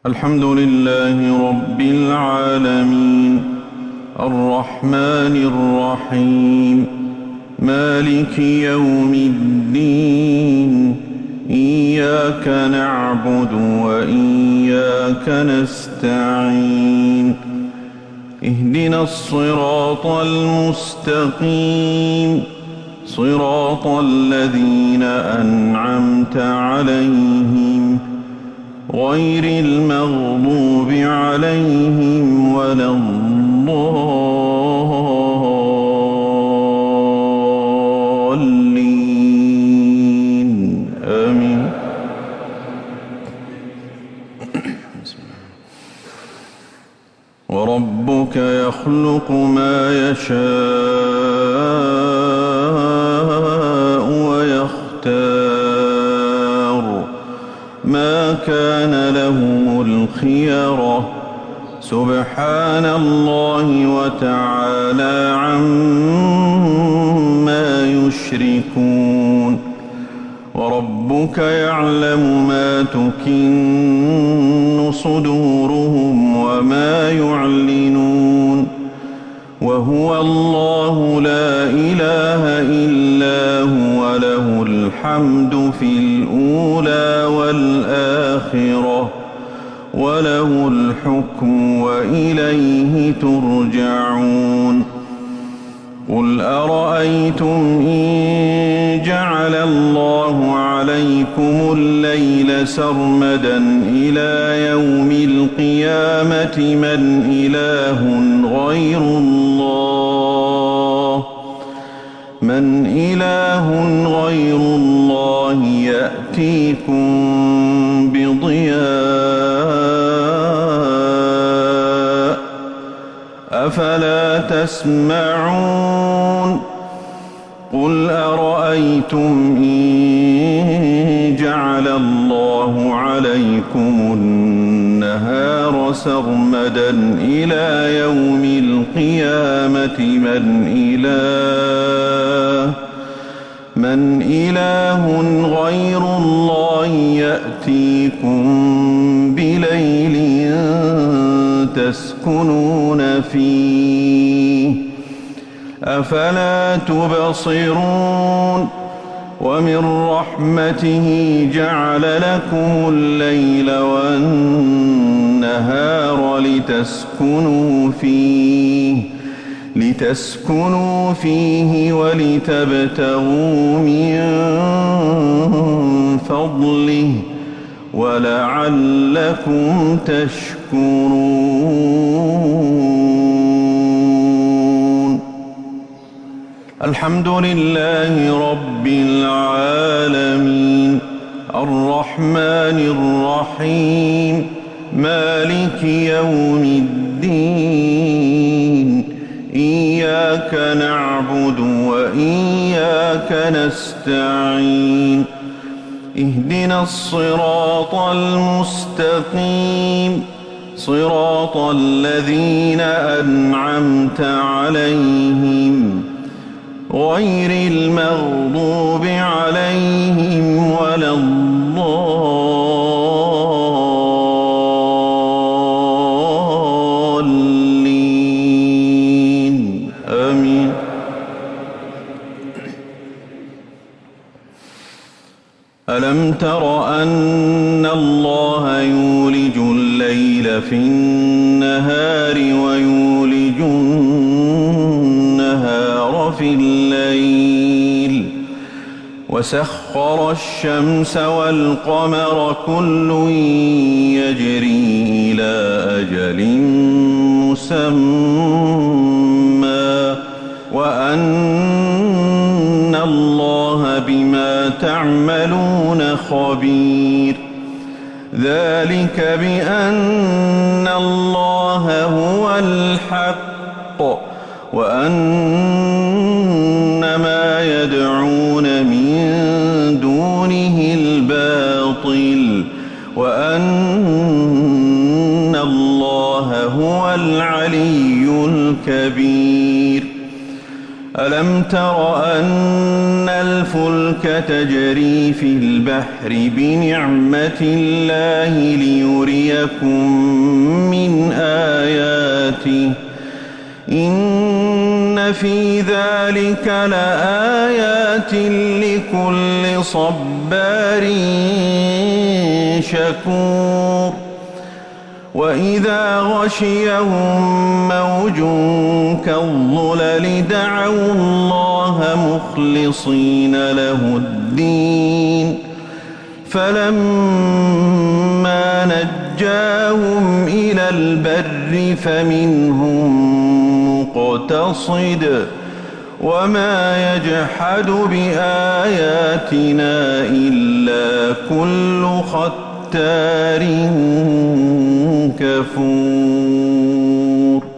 الحمد لله رب العالمين الرحمن الرحيم مالك يوم الدين إياك نعبد وإياك نستعين اهدنا الصراط المستقيم صراط الذين أنعمت عليهم غير المغضوب عليهم ولا الضالين آمين. وربك يخلق ما يشاء ويختار ما كان لهم الخيرة سبحان الله وتعالى عما يشركون. وربك يعلم ما تكن صدورهم وما يعلنون وهو الله لا إله إلا هو له الحمد في الأولى والآخرة وله الحكم وإليه ترجعون. قل أرأيتم إن جعل الله عليكم الليل سرمدا إلى يوم القيامة من إله غير الله يأتيكم بضياء أفلا تسمعون. قل أرأيتم إن جعل الله عليكم النهار سرمدا إلى يوم القيامة من إله غير الله يأتيكم بليل تسكنون فيه أفلا تبصرون. ومن رحمته جعل لكم الليل والنهار لتسكنوا فيه ولتبتغوا من فضله ولعلكم تشكرون. الحمد لله رب العالمين الرحمن الرحيم مالك يوم الدين إياك نعبد وإياك نستعين اهدنا الصراط المستقيم صراط الذين أنعمت عليهم غير المغضوب عليهم ولا الضالين آمين. ألم تر أن الله يولج الليل في النهار ويولج النهار في الليل وسخر الشمس والقمر كل يجري إلى أجل مسمى وأن الله بما تعملون خبير. ذلك بأن الله هو الحق وأن ما يدعون من دونه الباطل وأن الله هو العلي الكبير. ألم تر أن الفلك تجري في البحر بنعمة الله ليريكم ليريكم من آياته إن في ذلك لآيات لكل صبار شكور وإذا غشيهم موج كالظلل دعوا الله مخلصين له الدين فلما نجاهم إلى البر فمنهم مقتصد وما يجحد بآياتنا إلا كل ختار كفور